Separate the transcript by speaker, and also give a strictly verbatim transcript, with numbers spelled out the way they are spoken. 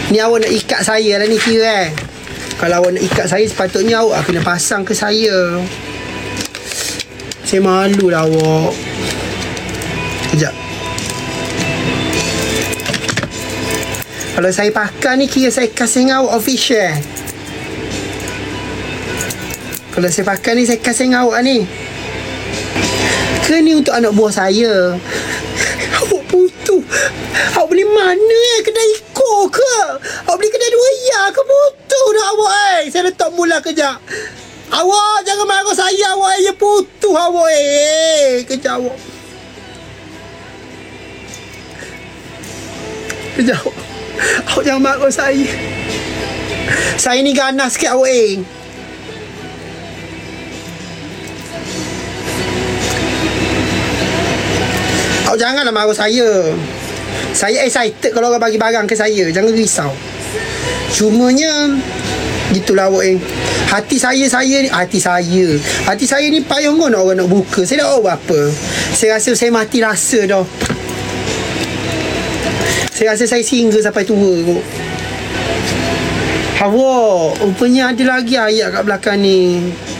Speaker 1: Ni awak nak ikat saya lah ni kira eh. Kalau awak nak ikat saya, sepatutnya awak kena pasang ke saya. Saya malu lah awak. Sekejap. Kalau saya pakai ni, kira saya kasih dengan awak official eh. Kalau saya pakai ni, saya kasih dengan awak ni. Ke ni untuk anak buah saya? Awak putu. Awak beli mana eh? Kedai Iko ke? Awak beli kedai dua ya ke? Putu dah awak eh. Saya letak mula kejap. Awak jangan marah saya awak eh. Ya putu awak eh. Kejap awak. Kejap awak. Awak jangan marah saya. Saya ni ganas sikit awak eh. Awak janganlah marah saya. Saya excited kalau orang bagi barang ke saya. Jangan risau. Cumanya gitulah awak eh. Hati saya saya ni hati saya. Hati saya ni payah kot nak orang nak buka. Saya dah tahu apa. Saya rasa saya mati rasa dah. Saya rasa saya single sampai tua kot. Awak, rupanya ada lagi ayat kat belakang ni.